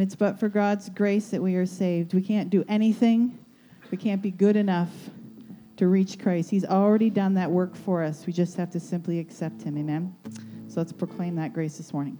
it's but for God's grace that we are saved. We can't do anything. We can't be good enough to reach Christ. He's already done that work for us. We just have to simply accept him. Amen? So let's proclaim that grace this morning.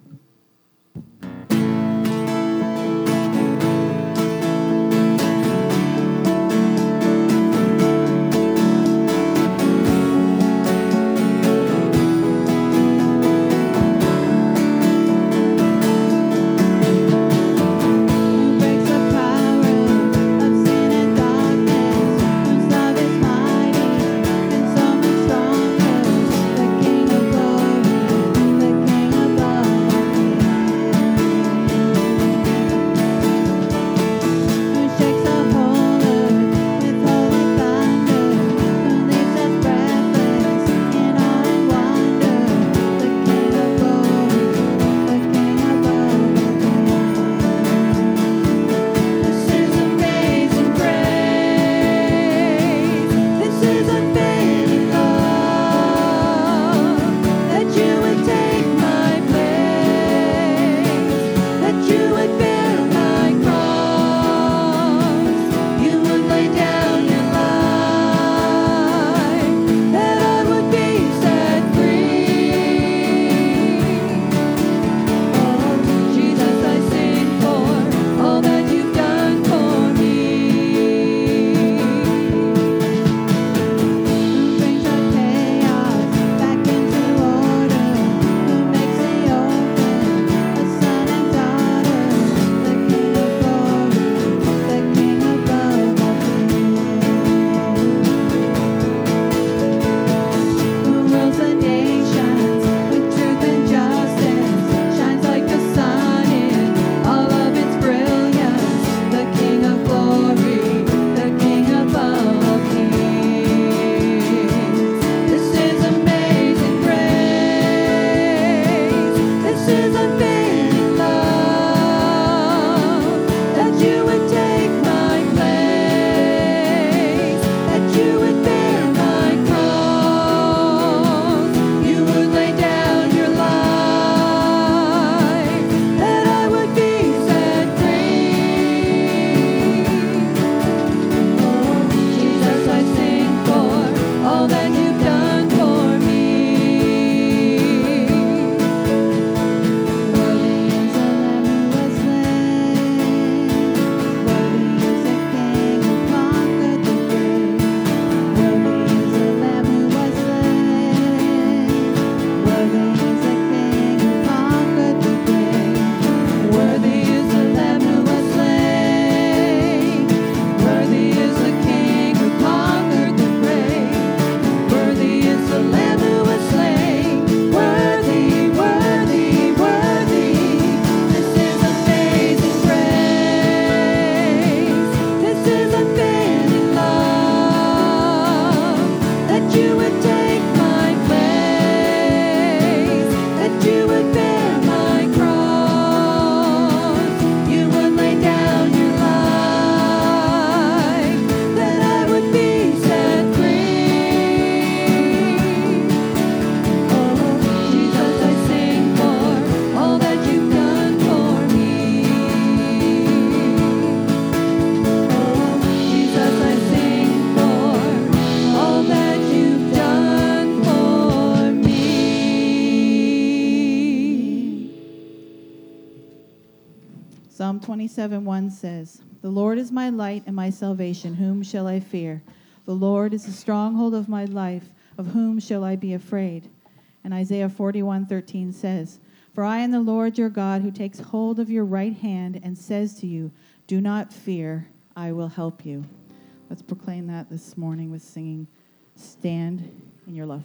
Psalm 27:1 says, "The Lord is my light and my salvation. Whom shall I fear? The Lord is the stronghold of my life. Of whom shall I be afraid?" And Isaiah 41:13 says, "For I am the Lord your God, who takes hold of your right hand and says to you, 'Do not fear, I will help you.'" Let's proclaim that this morning with singing, "Stand in your love."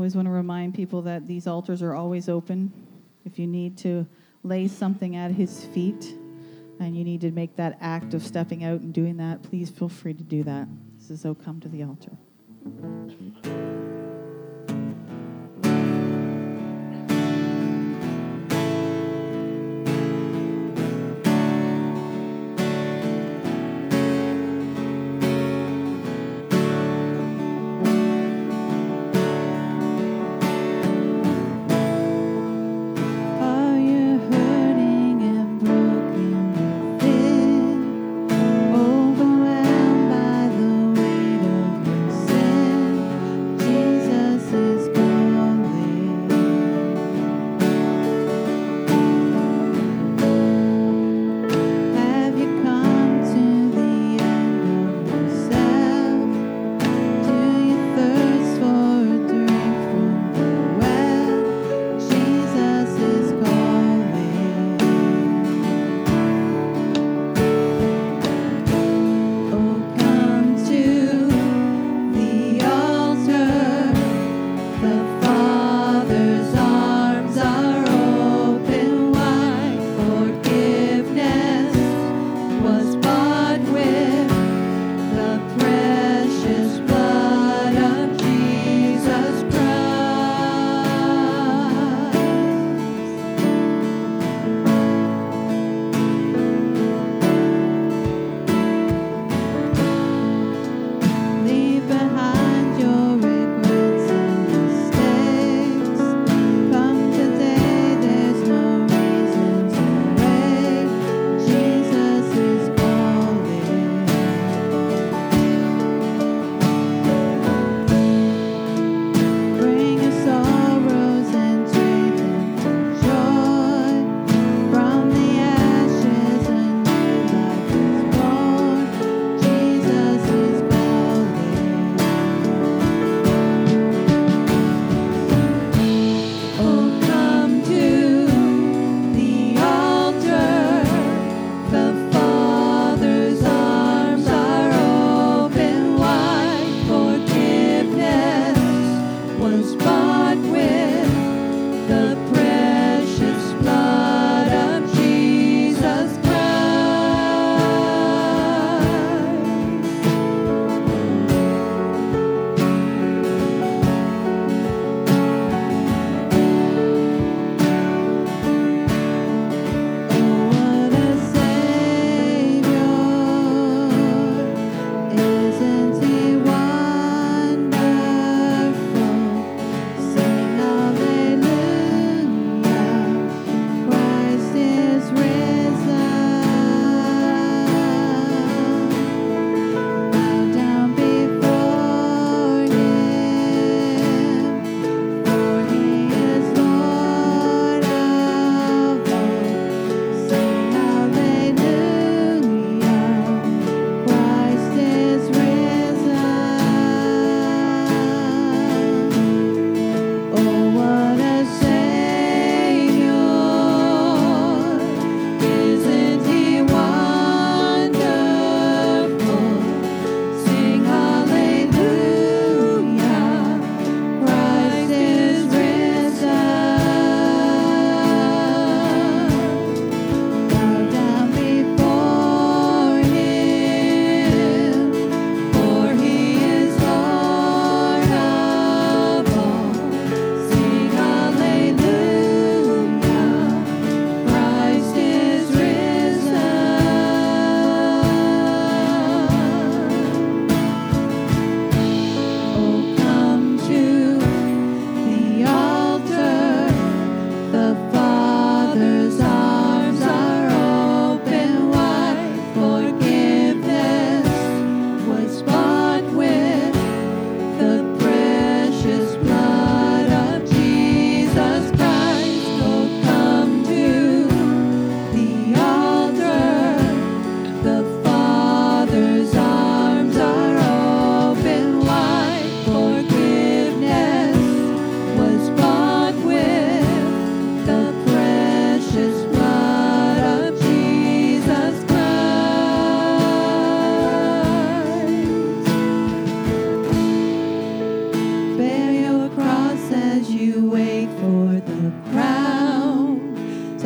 always want to remind people that these altars are always open. If you need to lay something at his feet and you need to make that act of stepping out and doing that, please feel free to do that. This is "Oh, Come to the Altar." Overwhelmed by the weight of your sin,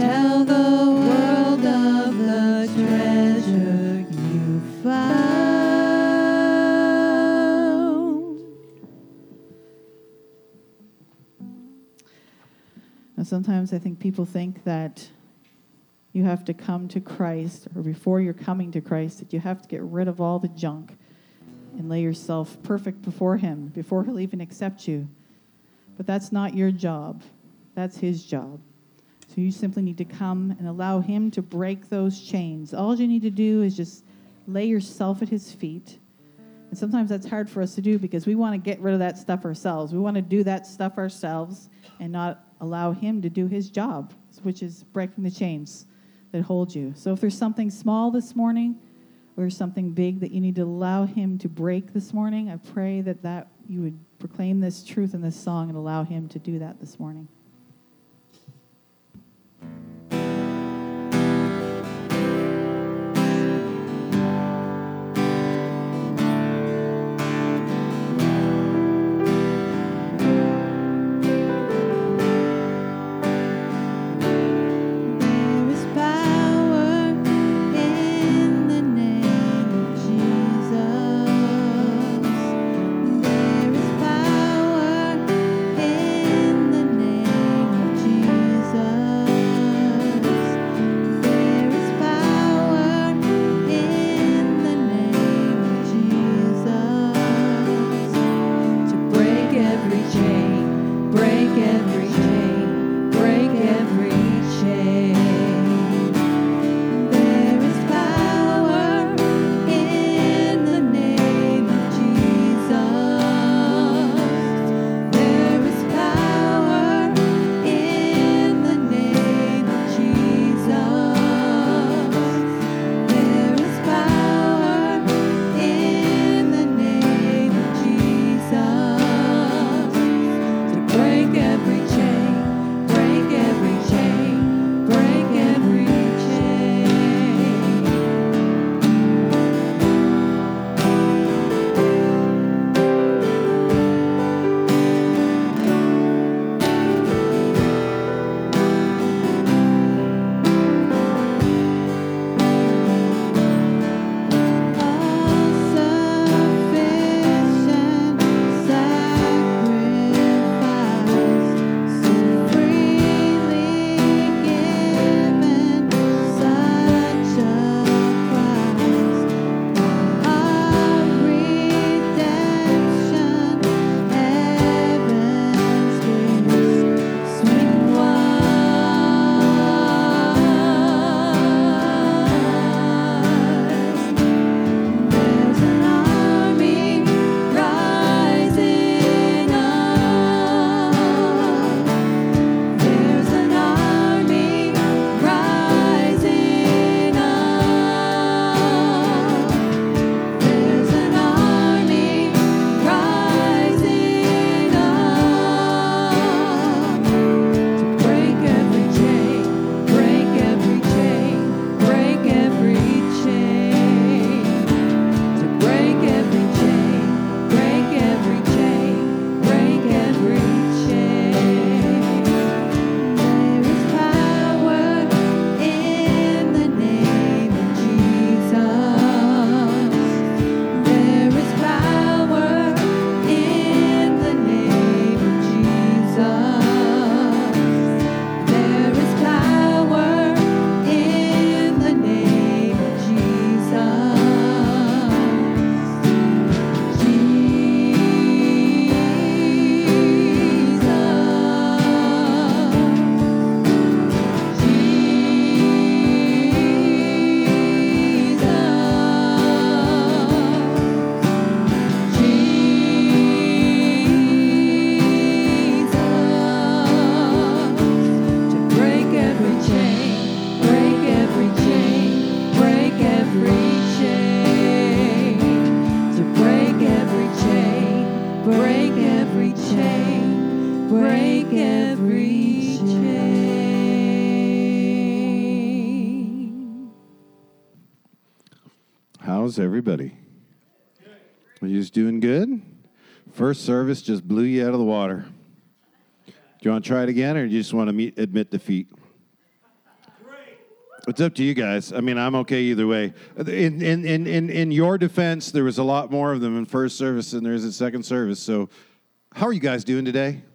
Tell the world of the treasure you found. Now, sometimes I think people think that you have to come to Christ, or before you're coming to Christ, that you have to get rid of all the junk and lay yourself perfect before Him, before He'll even accept you. But that's not your job. That's His job. So you simply need to come and allow Him to break those chains. All you need to do is just lay yourself at His feet. And sometimes that's hard for us to do because we want to get rid of that stuff ourselves. We want to do that stuff ourselves and not allow Him to do His job, which is breaking the chains that hold you. So if there's something small this morning or something big that you need to allow Him to break this morning, I pray that you would proclaim this truth in this song and allow Him to do that this morning. How's everybody? Are you just doing good? First service just blew you out of the water. Do you want to try it again, or do you just want to admit defeat? It's up to you guys. I mean, I'm okay either way. In your defense, there was a lot more of them in first service than there is in second service. So how are you guys doing today?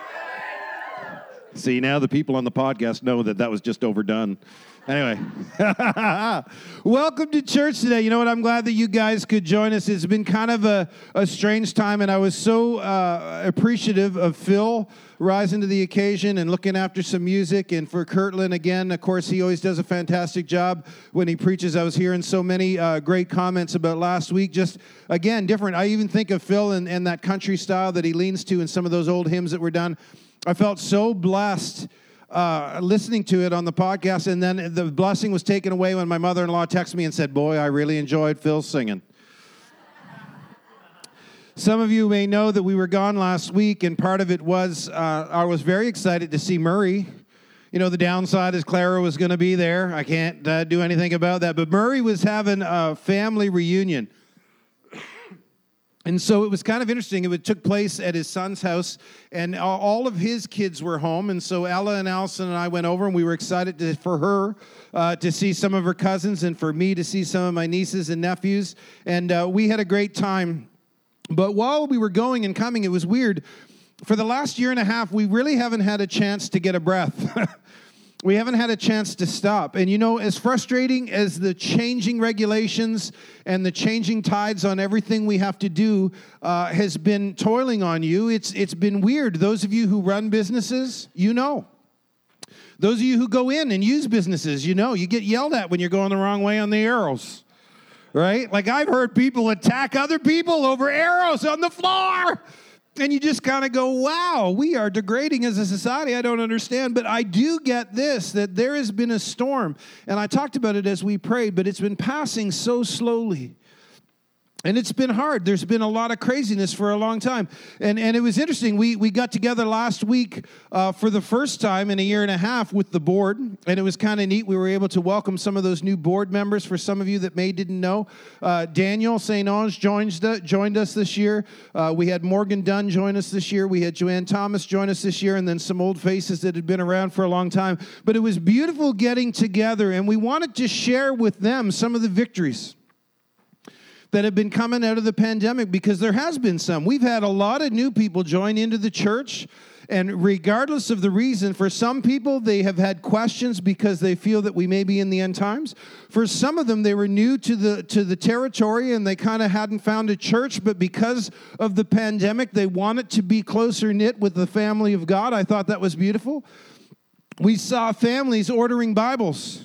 See, now the people on the podcast know that was just overdone. Anyway, welcome to church today. You know what? I'm glad that you guys could join us. It's been kind of a strange time, and I was so appreciative of Phil rising to the occasion and looking after some music. And for Kirtland, again, of course, he always does a fantastic job when he preaches. I was hearing so many great comments about last week. Just, again, different. I even think of Phil and that country style that he leans to in some of those old hymns that were done. I felt so blessed listening to it on the podcast, and then the blessing was taken away when my mother-in-law texted me and said, "Boy, I really enjoyed Phil singing." Some of you may know that we were gone last week, and part of it was I was very excited to see Murray. You know, the downside is Clara was going to be there. I can't do anything about that, but Murray was having a family reunion. And so it was kind of interesting. It took place at his son's house, and all of his kids were home. And so Ella and Allison and I went over, and we were excited for her to see some of her cousins and for me to see some of my nieces and nephews. And we had a great time. But while we were going and coming, it was weird. For the last year and a half, we really haven't had a chance to get a breath. We haven't had a chance to stop. And you know, as frustrating as the changing regulations and the changing tides on everything we have to do has been toiling on you, it's been weird. Those of you who run businesses, you know. Those of you who go in and use businesses, you know, you get yelled at when you're going the wrong way on the arrows, right? Like I've heard people attack other people over arrows on the floor. And you just kind of go, wow, we are degrading as a society. I don't understand. But I do get this, that there has been a storm. And I talked about it as we prayed, but it's been passing so slowly. And it's been hard. There's been a lot of craziness for a long time. And it was interesting. We got together last week for the first time in a year and a half with the board. And it was kind of neat. We were able to welcome some of those new board members. For some of you that didn't know, Daniel St. Ange joined us this year. We had Morgan Dunn join us this year. We had Joanne Thomas join us this year. And then some old faces that had been around for a long time. But it was beautiful getting together. And we wanted to share with them some of the victories that have been coming out of the pandemic, because there has been some. We've had a lot of new people join into the church, and regardless of the reason, for some people, they have had questions because they feel that we may be in the end times. For some of them, they were new to the territory, and they kind of hadn't found a church, but because of the pandemic, they wanted to be closer knit with the family of God. I thought that was beautiful. We saw families ordering Bibles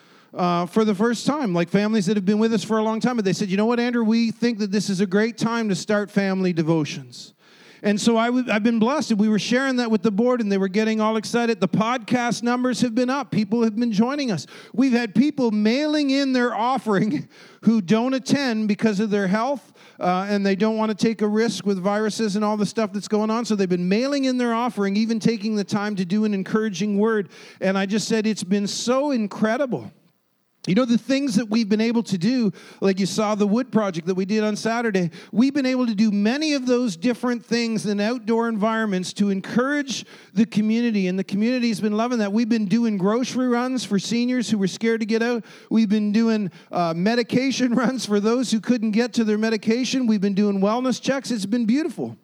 for the first time, like families that have been with us for a long time. But they said, you know what, Andrew, we think that this is a great time to start family devotions. And so I've been blessed. And we were sharing that with the board, and they were getting all excited. The podcast numbers have been up. People have been joining us. We've had people mailing in their offering who don't attend because of their health, and they don't want to take a risk with viruses and all the stuff that's going on. So they've been mailing in their offering, even taking the time to do an encouraging word. And I just said, it's been so incredible. You know, the things that we've been able to do, like you saw the wood project that we did on Saturday, we've been able to do many of those different things in outdoor environments to encourage the community, and the community's been loving that. We've been doing grocery runs for seniors who were scared to get out. We've been doing medication runs for those who couldn't get to their medication. We've been doing wellness checks. It's been beautiful.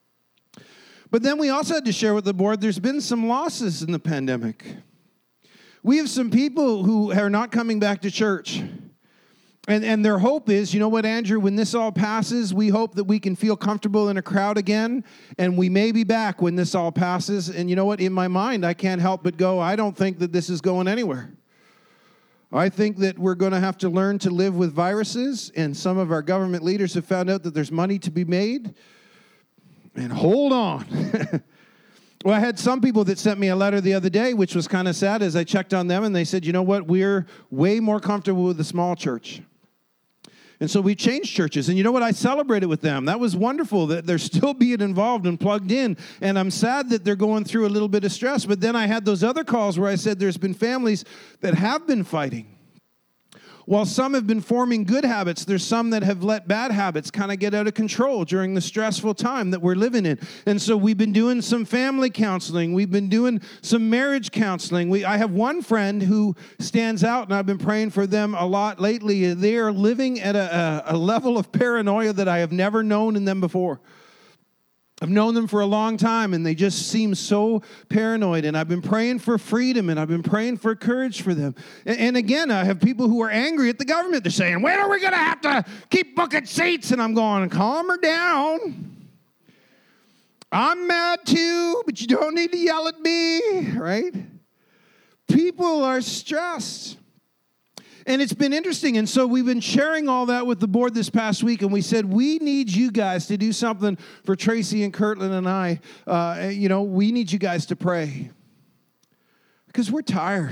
But then we also had to share with the board, there's been some losses in the pandemic. We have some people who are not coming back to church. And their hope is, you know what, Andrew, when this all passes, we hope that we can feel comfortable in a crowd again, and we may be back when this all passes. And you know what, in my mind, I can't help but go, I don't think that this is going anywhere. I think that we're going to have to learn to live with viruses, and some of our government leaders have found out that there's money to be made. And hold on. Well, I had some people that sent me a letter the other day, which was kind of sad as I checked on them, and they said, you know what, we're way more comfortable with the small church. And so we changed churches. And you know what, I celebrated with them. That was wonderful that they're still being involved and plugged in. And I'm sad that they're going through a little bit of stress. But then I had those other calls where I said there's been families that have been fighting. While some have been forming good habits, there's some that have let bad habits kind of get out of control during the stressful time that we're living in. And so we've been doing some family counseling. We've been doing some marriage counseling. I have one friend who stands out, and I've been praying for them a lot lately. They are living at a level of paranoia that I have never known in them before. I've known them for a long time, and they just seem so paranoid, and I've been praying for freedom, and I've been praying for courage for them. And again, I have people who are angry at the government. They're saying, when are we going to have to keep booking seats? And I'm going, calm her down. I'm mad too, but you don't need to yell at me, right? People are stressed. And it's been interesting, and so we've been sharing all that with the board this past week, and we said, we need you guys to do something for Tracy and Kirtland and I. We need you guys to pray. Because we're tired.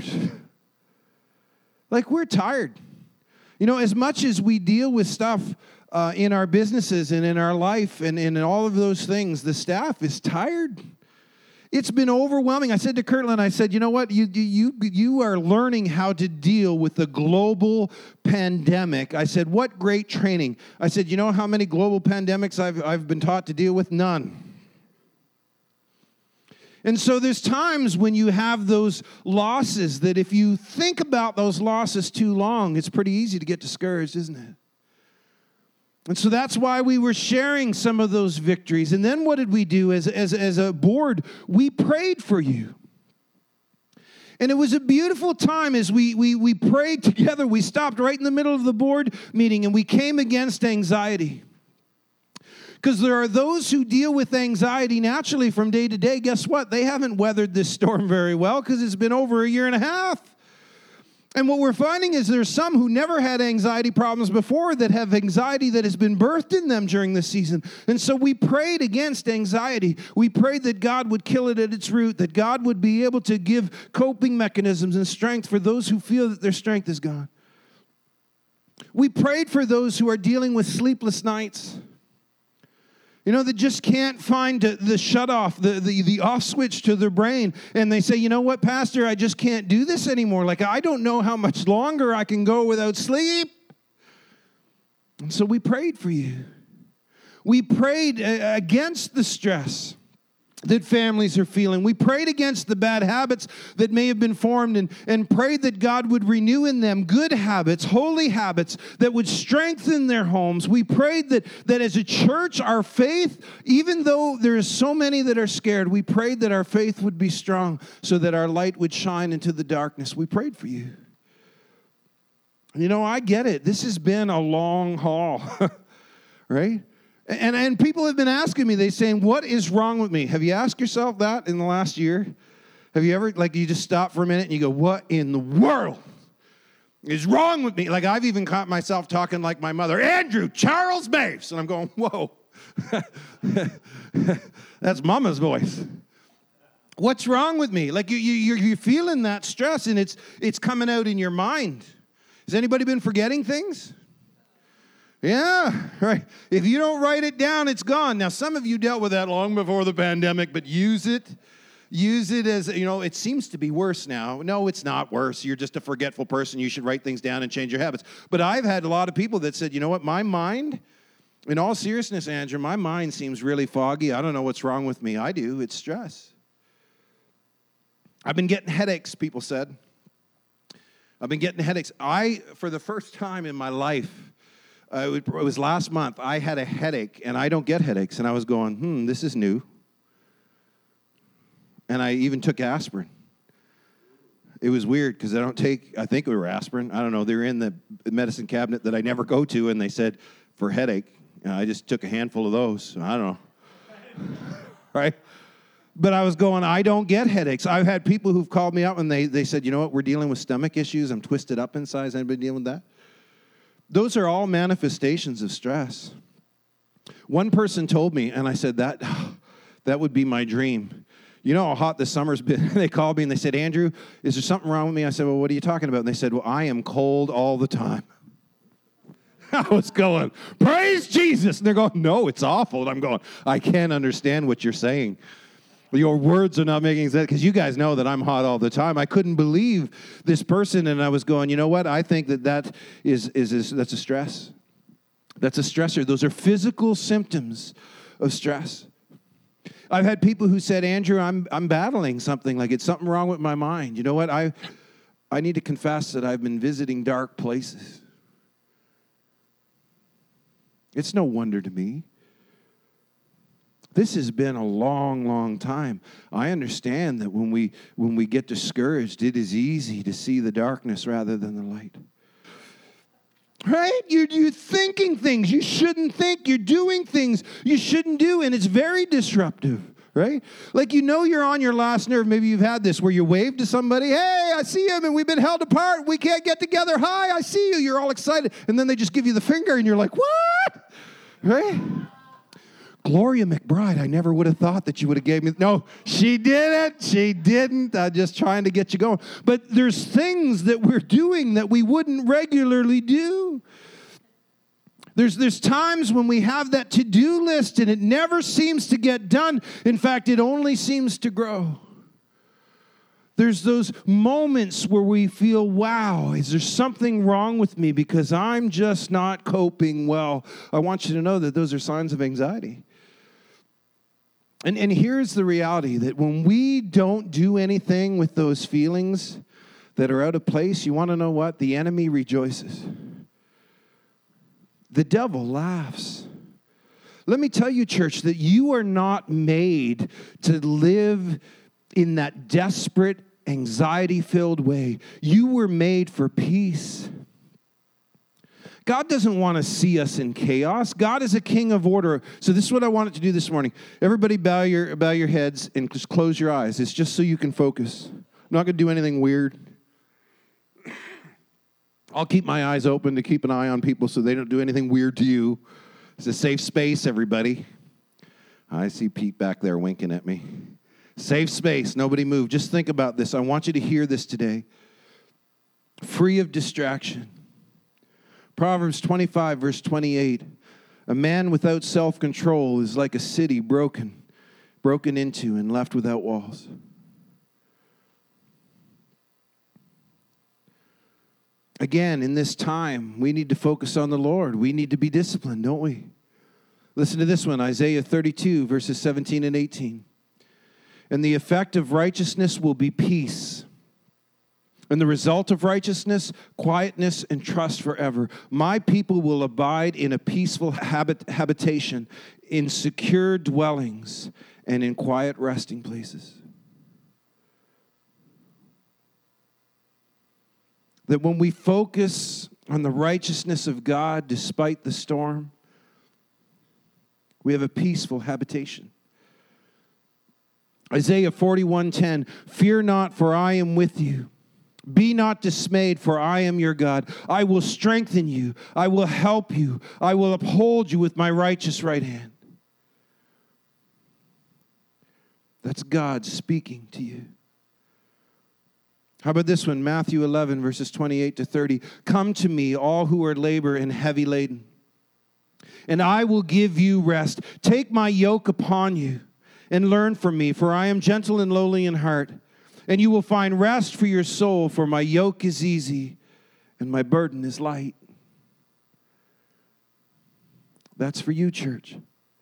We're tired. As much as we deal with stuff in our businesses and in our life and in all of those things, the staff is tired. It's been overwhelming. I said to Kirtland, I said, you know what? You are learning how to deal with the global pandemic. I said, what great training. I said, you know how many global pandemics I've been taught to deal with? None. And so there's times when you have those losses that if you think about those losses too long, it's pretty easy to get discouraged, isn't it? And so that's why we were sharing some of those victories. And then what did we do as a board? We prayed for you. And it was a beautiful time as we prayed together. We stopped right in the middle of the board meeting and we came against anxiety. Because there are those who deal with anxiety naturally from day to day. Guess what? They haven't weathered this storm very well because it's been over a year and a half. And what we're finding is there's some who never had anxiety problems before that have anxiety that has been birthed in them during this season. And so we prayed against anxiety. We prayed that God would kill it at its root, that God would be able to give coping mechanisms and strength for those who feel that their strength is gone. We prayed for those who are dealing with sleepless nights. That just can't find the shut off, the off switch to their brain. And they say, you know what, Pastor, I just can't do this anymore. I don't know how much longer I can go without sleep. And so we prayed for you. We prayed against the stress that families are feeling. We prayed against the bad habits that may have been formed and prayed that God would renew in them good habits, holy habits that would strengthen their homes. We prayed that as a church, our faith, even though there's so many that are scared, we prayed that our faith would be strong so that our light would shine into the darkness. We prayed for you. I get it. This has been a long haul, right? And people have been asking me, they're saying, what is wrong with me? Have you asked yourself that in the last year? Have you ever, you just stop for a minute and you go, what in the world is wrong with me? I've even caught myself talking like my mother, Andrew Charles Maves. And I'm going, whoa. That's mama's voice. What's wrong with me? You're feeling that stress and it's coming out in your mind. Has anybody been forgetting things? Yeah, right. If you don't write it down, it's gone. Now, some of you dealt with that long before the pandemic, but use it. Use it as, it seems to be worse now. No, it's not worse. You're just a forgetful person. You should write things down and change your habits. But I've had a lot of people that said, you know what, my mind, in all seriousness, Andrew, my mind seems really foggy. I don't know what's wrong with me. I do. It's stress. I've been getting headaches, people said. I've been getting headaches. For the first time in my life, it was last month, I had a headache, and I don't get headaches, and I was going, this is new. And I even took aspirin. It was weird, because I think we were aspirin. I don't know, they were in the medicine cabinet that I never go to, and they said, for headache. And I just took a handful of those. I don't know. Right? But I was going, I don't get headaches. I've had people who've called me up, and they said, you know what, we're dealing with stomach issues. I'm twisted up inside. Is anybody dealing with that? Those are all manifestations of stress. One person told me, and I said, that would be my dream. You know how hot this summer's been? They called me and they said, Andrew, is there something wrong with me? I said, well, what are you talking about? And they said, well, I am cold all the time. I was going, praise Jesus. And they're going, no, it's awful. And I'm going, I can't understand what you're saying. Your words are not making sense, because you guys know that I'm hot all the time. I couldn't believe this person, and I was going, you know what? I think that's a stress. That's a stressor. Those are physical symptoms of stress. I've had people who said, Andrew, I'm battling something, like it's something wrong with my mind. You know what? I need to confess that I've been visiting dark places. It's no wonder to me. This has been a long, long time. I understand that when we get discouraged, it is easy to see the darkness rather than the light. Right? You're thinking things you shouldn't think. You're doing things you shouldn't do, and it's very disruptive, right? Like, you're on your last nerve. Maybe you've had this where you wave to somebody, hey, I see him, and we've been held apart. We can't get together. Hi, I see you. You're all excited. And then they just give you the finger, and you're like, what? Right? Gloria McBride, I never would have thought that you would have gave me. No, she didn't. She didn't. I'm just trying to get you going. But there's things that we're doing that we wouldn't regularly do. There's times when we have that to-do list and it never seems to get done. In fact, it only seems to grow. There's those moments where we feel, wow, is there something wrong with me because I'm just not coping well? I want you to know that those are signs of anxiety. And here's the reality, that when we don't do anything with those feelings that are out of place, you want to know what? The enemy rejoices. The devil laughs. Let me tell you, church, that you are not made to live in that desperate, anxiety-filled way. You were made for peace. God doesn't want to see us in chaos. God is a king of order. So this is what I wanted to do this morning. Everybody bow your heads and just close your eyes. It's just so you can focus. I'm not going to do anything weird. I'll keep my eyes open to keep an eye on people so they don't do anything weird to you. It's a safe space, everybody. I see Pete back there winking at me. Safe space. Nobody move. Just think about this. I want you to hear this today. Free of distraction. Proverbs 25, verse 28. A man without self-control is like a city broken into and left without walls. Again, in this time, we need to focus on the Lord. We need to be disciplined, don't we? Listen to this one, Isaiah 32, verses 17 and 18. And the effect of righteousness will be peace. And the result of righteousness, quietness and trust forever. My people will abide in a peaceful habitation, in secure dwellings, and in quiet resting places. That when we focus on the righteousness of God despite the storm, we have a peaceful habitation. Isaiah 41:10, fear not, for I am with you. Be not dismayed, for I am your God. I will strengthen you. I will help you. I will uphold you with my righteous right hand. That's God speaking to you. How about this one? Matthew 11, verses 28 to 30. Come to me, all who are labor and heavy laden, and I will give you rest. Take my yoke upon you and learn from me, for I am gentle and lowly in heart, and you will find rest for your soul, for my yoke is easy and my burden is light. That's for you, church.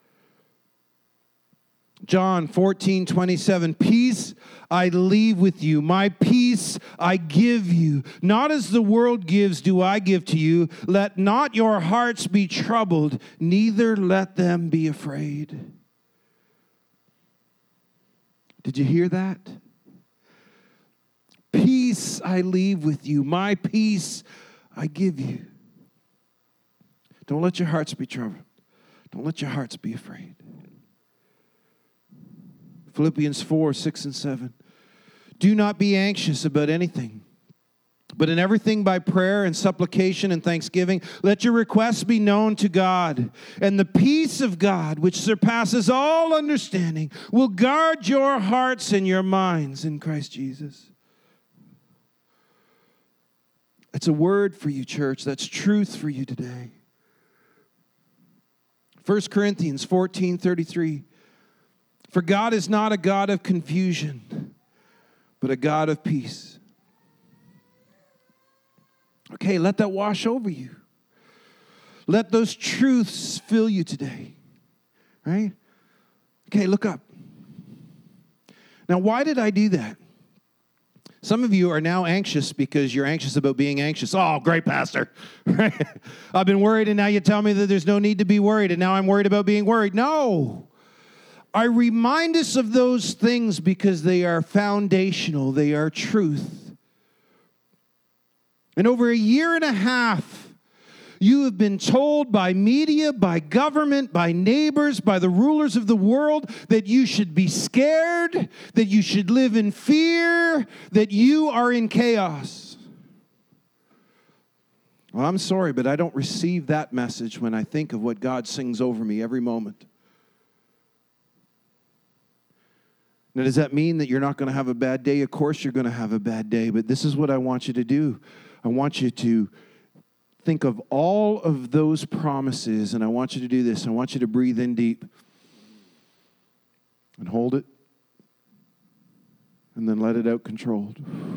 John 14:27, peace I leave with you, my peace I give you. Not as the world gives do I give to you. Let not your hearts be troubled, neither let them be afraid. Did you hear that? Peace I leave with you, my peace I give you. Don't let your hearts be troubled. Don't let your hearts be afraid. Philippians 4, 6 and 7. Do not be anxious about anything, but in everything by prayer and supplication and thanksgiving, let your requests be known to God. And the peace of God, which surpasses all understanding, will guard your hearts and your minds in Christ Jesus. It's a word for you, church. That's truth for you today. 1 Corinthians 14:33. For God is not a God of confusion, but a God of peace. Okay, let that wash over you. Let those truths fill you today, right? Okay, look up. Now, why did I do that? Some of you are now anxious because you're anxious about being anxious. Oh, great, Pastor. Right? I've been worried, and now you tell me that there's no need to be worried, and now I'm worried about being worried. No. I remind us of those things because they are foundational. They are truth. And over a year and a half, you have been told by media, by government, by neighbors, by the rulers of the world that you should be scared, that you should live in fear, that you are in chaos. Well, I'm sorry, but I don't receive that message when I think of what God sings over me every moment. Now, does that mean that you're not going to have a bad day? Of course you're going to have a bad day, but this is what I want you to do. I want you to think of all of those promises, and I want you to do this. I want you to breathe in deep and hold it, and then let it out controlled.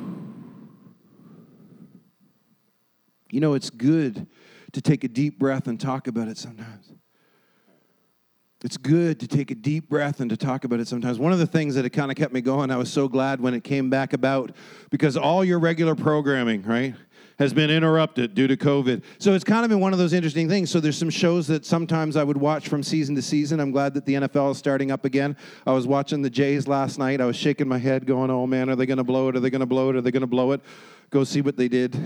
You know, it's good to take a deep breath and talk about it sometimes. It's good to take a deep breath and to talk about it sometimes. One of the things that it kind of kept me going, I was so glad when it came back about, because all your regular programming, right, has been interrupted due to COVID. So it's kind of been one of those interesting things. So there's some shows that sometimes I would watch from season to season. I'm glad that the NFL is starting up again. I was watching the Jays last night. I was shaking my head going, oh man, are they going to blow it? Are they going to blow it? Are they going to blow it? Go see what they did.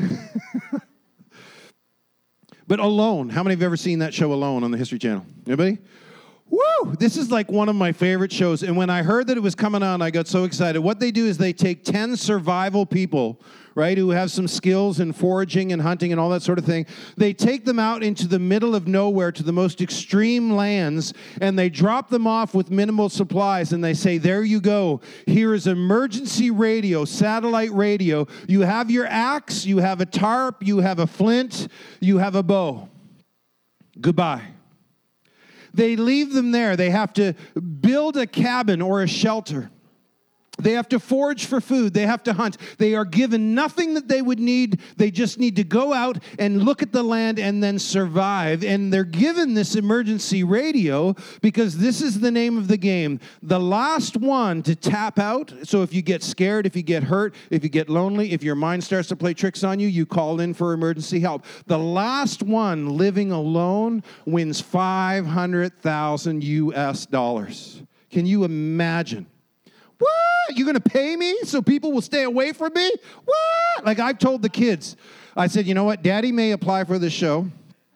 But Alone, how many have ever seen that show Alone on the History Channel? Anybody? Woo! This is like one of my favorite shows. And when I heard that it was coming on, I got so excited. What they do is they take 10 survival people, right, who have some skills in foraging and hunting and all that sort of thing. They take them out into the middle of nowhere to the most extreme lands, and they drop them off with minimal supplies, and they say, there you go. Here is emergency radio, satellite radio. You have your axe, you have a tarp, you have a flint, you have a bow. Goodbye. They leave them there. They have to build a cabin or a shelter. They have to forage for food. They have to hunt. They are given nothing that they would need. They just need to go out and look at the land and then survive. And they're given this emergency radio because this is the name of the game. The last one to tap out. So if you get scared, if you get hurt, if you get lonely, if your mind starts to play tricks on you, you call in for emergency help. The last one living alone wins $500,000 US. Can you imagine? What? You're going to pay me so people will stay away from me? What? Like I've told the kids. I said, you know what? Daddy may apply for this show.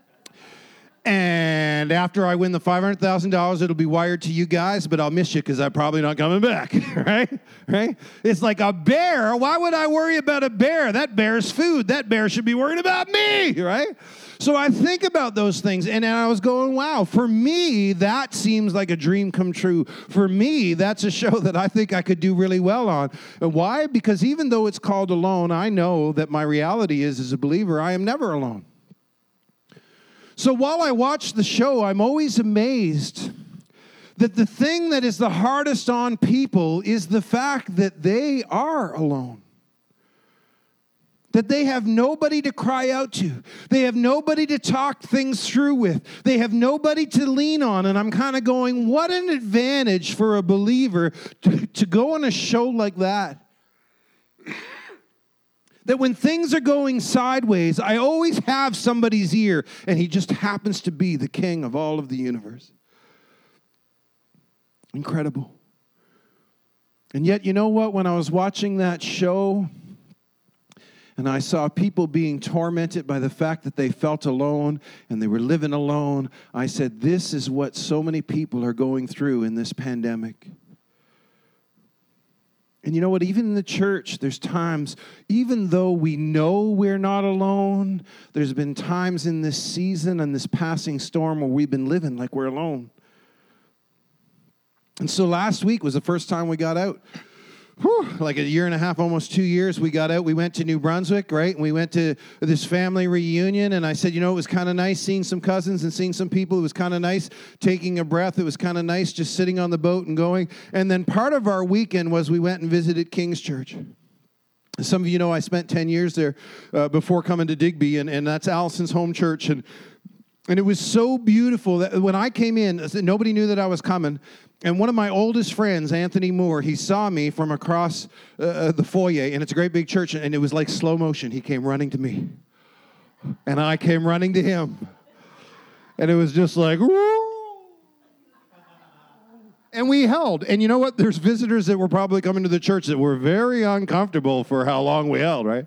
And after I win the $500,000, it'll be wired to you guys, but I'll miss you because I'm probably not coming back, right? Right? It's like a bear. Why would I worry about a bear? That bear's food. That bear should be worried about me, right? So I think about those things, and I was going, wow, for me, that seems like a dream come true. For me, that's a show that I think I could do really well on. And why? Because even though it's called Alone, I know that my reality is, as a believer, I am never alone. So while I watch the show, I'm always amazed that the thing that is the hardest on people is the fact that they are alone. That they have nobody to cry out to. They have nobody to talk things through with. They have nobody to lean on. And I'm kind of going, what an advantage for a believer to go on a show like that. That when things are going sideways, I always have somebody's ear, and he just happens to be the king of all of the universe. Incredible. And yet, you know what? When I was watching that show, and I saw people being tormented by the fact that they felt alone and they were living alone, I said, this is what so many people are going through in this pandemic. And you know what? Even in the church, there's times, even though we know we're not alone, there's been times in this season and this passing storm where we've been living like we're alone. And so last week was the first time we got out. like a year and a half, almost 2 years, we got out. We went to New Brunswick, right? And we went to this family reunion. And I said, it was kind of nice seeing some cousins and seeing some people. It was kind of nice taking a breath. It was kind of nice just sitting on the boat and going. And then part of our weekend was we went and visited King's Church. Some of you know I spent 10 years there before coming to Digby, and that's Allison's home church. And it was so beautiful that when I came in, nobody knew that I was coming. And one of my oldest friends, Anthony Moore, he saw me from across the foyer, and it's a great big church, and it was like slow motion. He came running to me, and I came running to him. And it was just like, woo! And we held. And you know what? There's visitors that were probably coming to the church that were very uncomfortable for how long we held, right?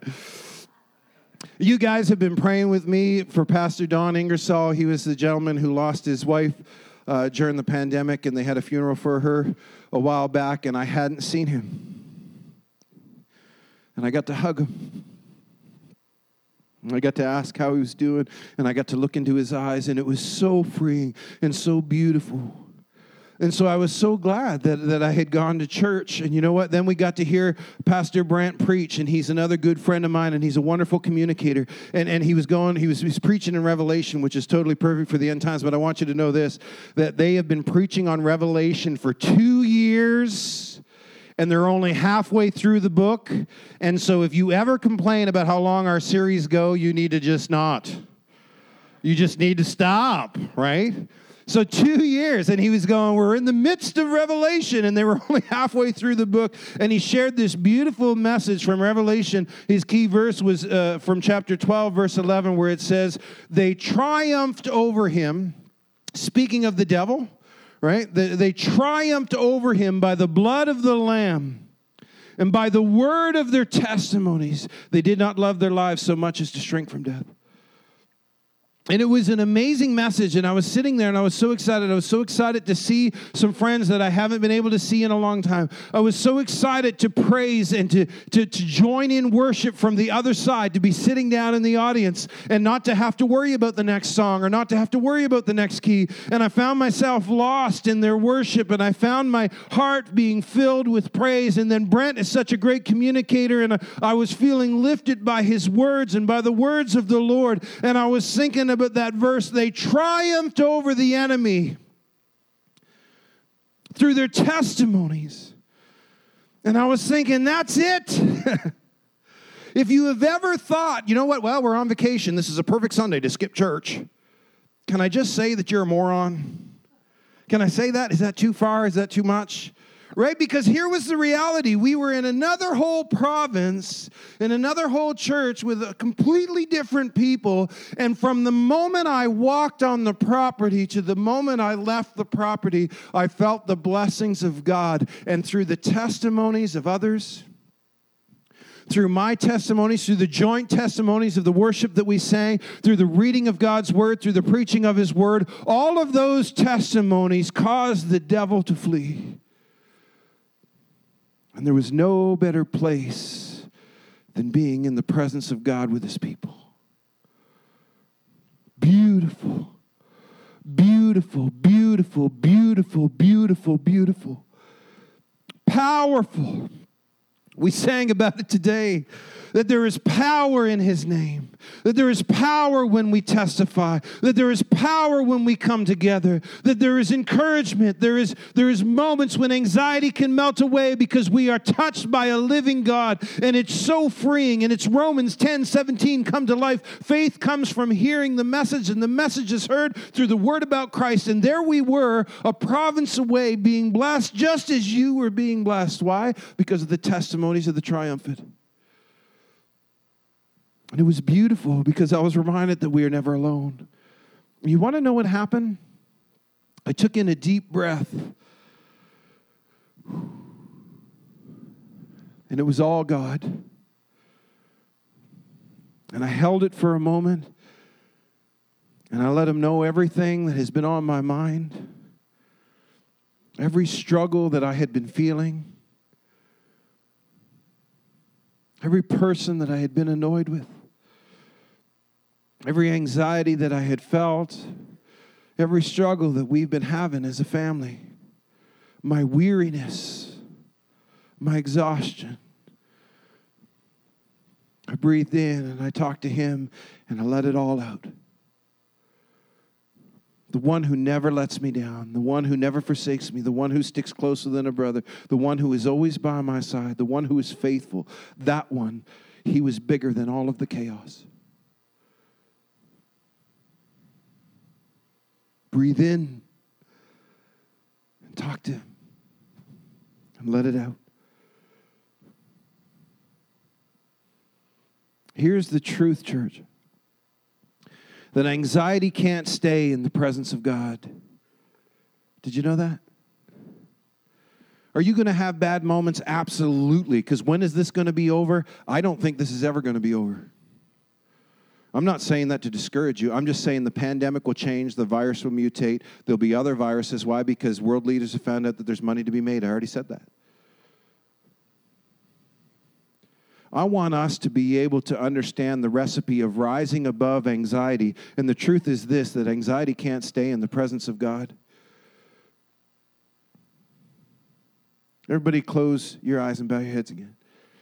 You guys have been praying with me for Pastor Don Ingersoll. He was the gentleman who lost his wife during the pandemic, and they had a funeral for her a while back, and I hadn't seen him. And I got to hug him. And I got to ask how he was doing, and I got to look into his eyes, and it was so freeing and so beautiful. And so I was so glad that I had gone to church. And you know what? Then we got to hear Pastor Brent preach, and he's another good friend of mine, and he's a wonderful communicator. And he was preaching in Revelation, which is totally perfect for the end times. But I want you to know this, that they have been preaching on Revelation for 2 years, and they're only halfway through the book. And so if you ever complain about how long our series go, you need to just not. You just need to stop, right? So 2 years, and he was going, we're in the midst of Revelation, and they were only halfway through the book, and he shared this beautiful message from Revelation. His key verse was from chapter 12, verse 11, where it says, they triumphed over him, speaking of the devil, right? They triumphed over him by the blood of the Lamb and by the word of their testimonies. They did not love their lives so much as to shrink from death. And it was an amazing message, and I was sitting there, and I was so excited. I was so excited to see some friends that I haven't been able to see in a long time. I was so excited to praise and to join in worship from the other side, to be sitting down in the audience and not to have to worry about the next song or not to have to worry about the next key. And I found myself lost in their worship, and I found my heart being filled with praise. And then Brent is such a great communicator, and I was feeling lifted by his words and by the words of the Lord. And I was thinking about that verse, they triumphed over the enemy through their testimonies. And I was thinking, that's it. If you have ever thought, you know what, well, we're on vacation, this is a perfect Sunday to skip church, can I just say that you're a moron? Can I say that? Is that too far? Is that too much? Right? Because here was the reality. We were in another whole province, in another whole church with a completely different people. And from the moment I walked on the property to the moment I left the property, I felt the blessings of God. And through the testimonies of others, through my testimonies, through the joint testimonies of the worship that we sang, through the reading of God's word, through the preaching of his word, all of those testimonies caused the devil to flee. And there was no better place than being in the presence of God with his people. Beautiful, beautiful, beautiful, beautiful, beautiful, beautiful. Powerful. We sang about it today, that there is power in his name, that there is power when we testify, that there is power when we come together, that there is encouragement, there is moments when anxiety can melt away because we are touched by a living God, and it's so freeing, and it's Romans 10:17 come to life. Faith comes from hearing the message, and the message is heard through the word about Christ, and there we were, a province away, being blessed just as you were being blessed. Why? Because of the testimonies of the triumphant. And it was beautiful because I was reminded that we are never alone. You want to know what happened? I took in a deep breath. And it was all God. And I held it for a moment. And I let him know everything that has been on my mind. Every struggle that I had been feeling. Every person that I had been annoyed with. Every anxiety that I had felt. Every struggle that we've been having as a family. My weariness. my exhaustion. I breathed in and I talked to him and I let it all out. The one who never lets me down, the one who never forsakes me, the one who sticks closer than a brother, the one who is always by my side, the one who is faithful, that one, he was bigger than all of the chaos. Breathe in and talk to him and let it out. Here's the truth, church. That anxiety can't stay in the presence of God. Did you know that? Are you going to have bad moments? Absolutely. Because when is this going to be over? I don't think this is ever going to be over. I'm not saying that to discourage you. I'm just saying the pandemic will change. The virus will mutate. There'll be other viruses. Why? Because world leaders have found out that there's money to be made. I already said that. I want us to be able to understand the recipe of rising above anxiety. And the truth is this, that anxiety can't stay in the presence of God. Everybody close your eyes and bow your heads again.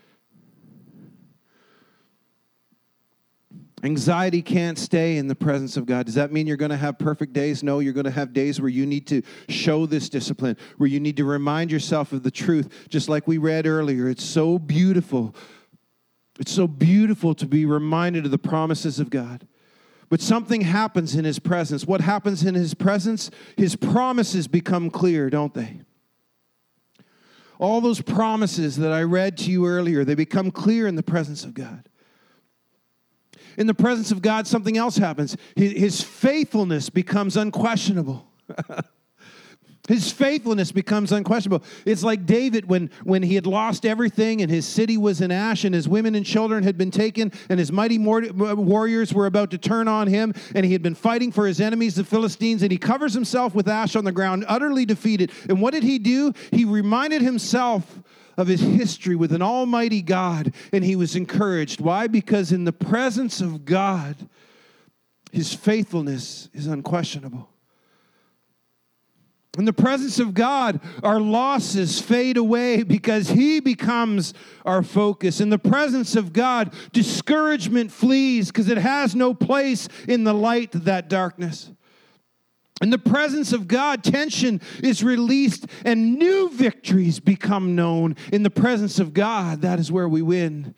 Anxiety can't stay in the presence of God. Does that mean you're going to have perfect days? No, you're going to have days where you need to show this discipline, where you need to remind yourself of the truth. Just like we read earlier, it's so beautiful. It's so beautiful to be reminded of the promises of God. But something happens in his presence. What happens in his presence? His promises become clear, don't they? All those promises that I read to you earlier, they become clear in the presence of God. In the presence of God, something else happens. His faithfulness becomes unquestionable. His faithfulness becomes unquestionable. It's like David when he had lost everything and his city was in ash and his women and children had been taken and his mighty warriors were about to turn on him and he had been fighting for his enemies, the Philistines, and he covers himself with ash on the ground, utterly defeated. And what did he do? He reminded himself of his history with an almighty God, and he was encouraged. Why? Because in the presence of God, his faithfulness is unquestionable. In the presence of God, our losses fade away because he becomes our focus. In the presence of God, discouragement flees because it has no place in the light of that darkness. In the presence of God, tension is released and new victories become known. In the presence of God, that is where we win.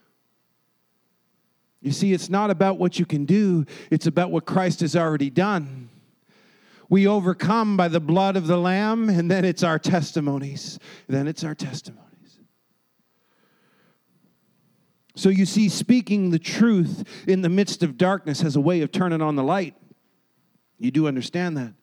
You see, it's not about what you can do. It's about what Christ has already done. We overcome by the blood of the Lamb, and then it's our testimonies. So you see, speaking the truth in the midst of darkness has a way of turning on the light. You do understand that.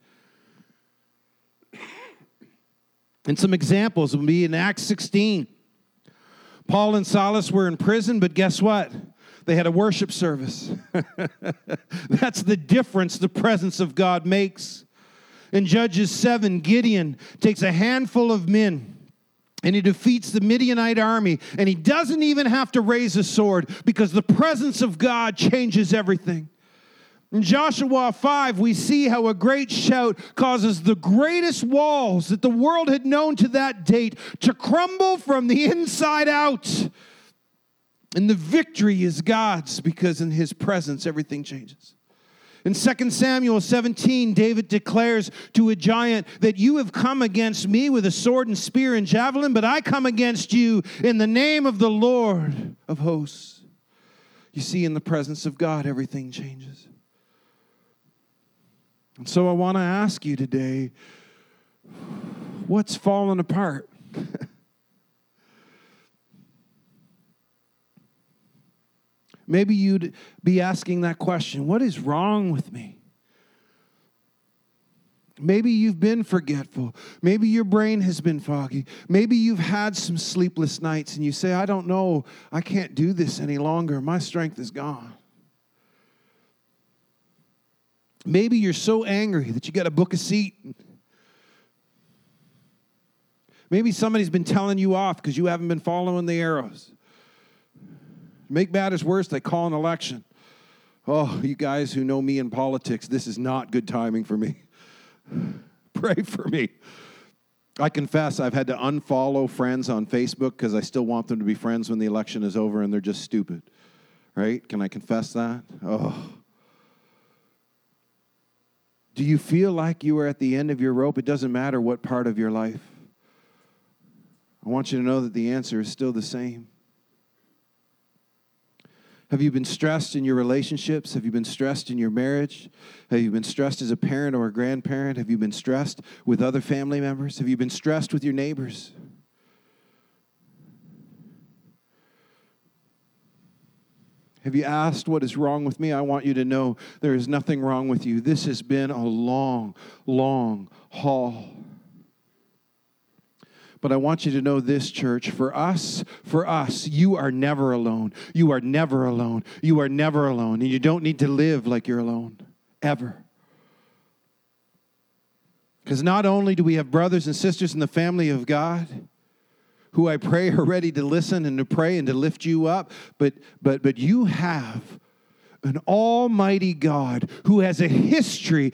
And some examples will be in Acts 16. Paul and Silas were in prison, but guess what? They had a worship service. That's the difference the presence of God makes. In Judges 7, Gideon takes a handful of men and he defeats the Midianite army, and he doesn't even have to raise a sword because the presence of God changes everything. In Joshua 5, we see how a great shout causes the greatest walls that the world had known to that date to crumble from the inside out. And the victory is God's because in his presence everything changes. In 2 Samuel 17, David declares to a giant that you have come against me with a sword and spear and javelin, but I come against you in the name of the Lord of hosts. You see, in the presence of God, everything changes. And so I want to ask you today, what's fallen apart? Maybe you'd be asking that question, what is wrong with me? Maybe you've been forgetful. Maybe your brain has been foggy. Maybe you've had some sleepless nights and you say, I don't know, I can't do this any longer. My strength is gone. Maybe you're so angry that you got to book a seat. Maybe somebody's been telling you off because you haven't been following the arrows. Make matters worse, they call an election. Oh, you guys who know me in politics, this is not good timing for me. Pray for me. I confess I've had to unfollow friends on Facebook because I still want them to be friends when the election is over and they're just stupid. Right? Can I confess that? Oh. Do you feel like you are at the end of your rope? It doesn't matter what part of your life. I want you to know that the answer is still the same. Have you been stressed in your relationships? Have you been stressed in your marriage? Have you been stressed as a parent or a grandparent? Have you been stressed with other family members? Have you been stressed with your neighbors? Have you asked what is wrong with me? I want you to know there is nothing wrong with you. This has been a long, long haul. But I want you to know this, church, for us, you are never alone. You are never alone. You are never alone. And you don't need to live like you're alone, ever. Because not only do we have brothers and sisters in the family of God, who I pray are ready to listen and to pray and to lift you up, but you have an almighty God who has a history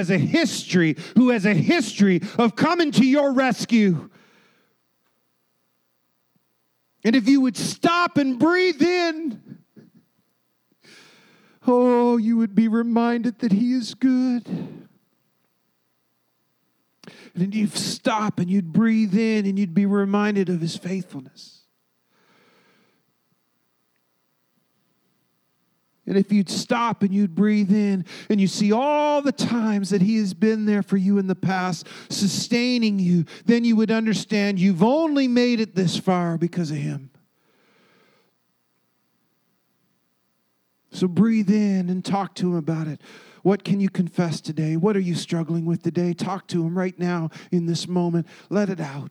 of coming to your rescue. And if you would stop and breathe in, oh, you would be reminded that He is good. And you'd stop and you'd breathe in and you'd be reminded of His faithfulness. And if you'd stop and you'd breathe in and you see all the times that He has been there for you in the past, sustaining you, then you would understand you've only made it this far because of Him. So breathe in and talk to Him about it. What can you confess today? What are you struggling with today? Talk to Him right now in this moment. Let it out.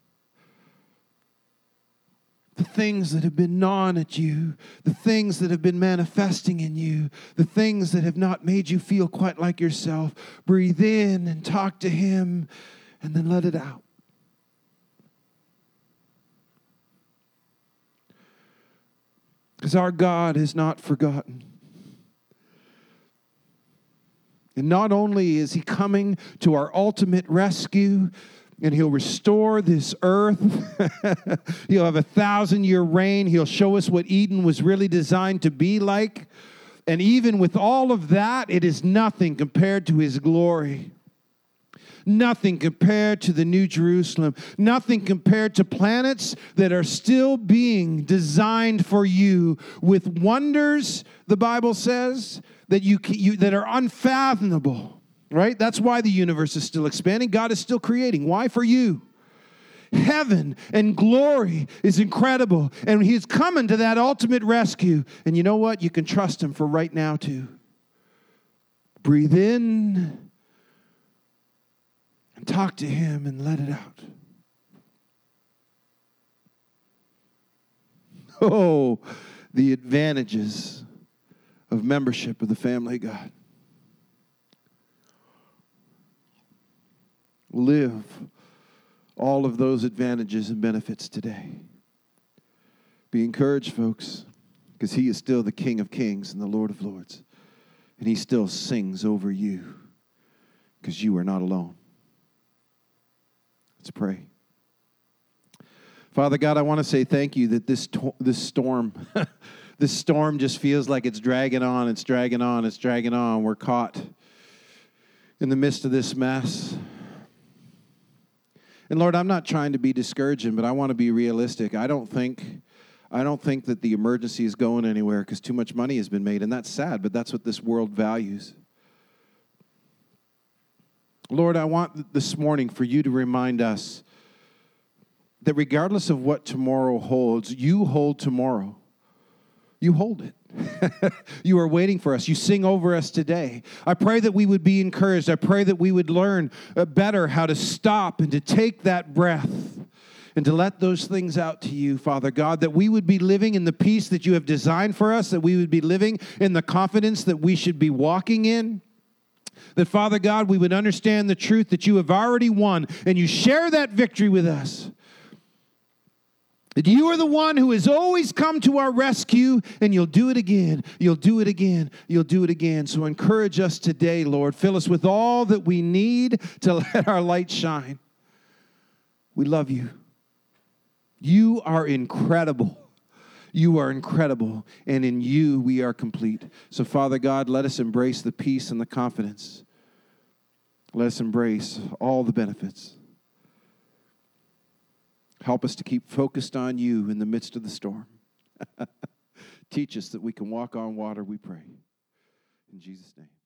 The things that have been gnawing at you, the things that have been manifesting in you, the things that have not made you feel quite like yourself. Breathe in and talk to Him, and then let it out. Because our God is not forgotten. And not only is He coming to our ultimate rescue, and He'll restore this earth. He'll have a 1,000-year reign. He'll show us what Eden was really designed to be like. And even with all of that, it is nothing compared to His glory. Nothing compared to the New Jerusalem. Nothing compared to planets that are still being designed for you with wonders, the Bible says, that that are unfathomable. Right? That's why the universe is still expanding. God is still creating. Why? For you. Heaven and glory is incredible. And He's coming to that ultimate rescue. And you know what? You can trust Him for right now too. Breathe in and talk to Him and let it out. Oh, the advantages of membership of the family of God. Live all of those advantages and benefits today. Be encouraged, folks, because He is still the King of Kings and the Lord of Lords. And He still sings over you because you are not alone. Let's pray. Father God, I want to say thank you that this storm, this storm just feels like it's dragging on, it's dragging on, it's dragging on. We're caught in the midst of this mess. And Lord, I'm not trying to be discouraging, but I want to be realistic. I don't think that the emergency is going anywhere because too much money has been made, and that's sad, but that's what this world values. Lord, I want this morning for you to remind us that regardless of what tomorrow holds, you hold tomorrow. You hold it. You are waiting for us. You sing over us today. I pray that we would be encouraged. I pray that we would learn better how to stop and to take that breath and to let those things out to you, Father God, that we would be living in the peace that you have designed for us, that we would be living in the confidence that we should be walking in. That, Father God, we would understand the truth that you have already won, and you share that victory with us. That you are the one who has always come to our rescue, and you'll do it again. You'll do it again. You'll do it again. So encourage us today, Lord. Fill us with all that we need to let our light shine. We love you. You are incredible. You are incredible, and in you we are complete. So, Father God, let us embrace the peace and the confidence. Let us embrace all the benefits. Help us to keep focused on you in the midst of the storm. Teach us that we can walk on water, we pray. In Jesus' name.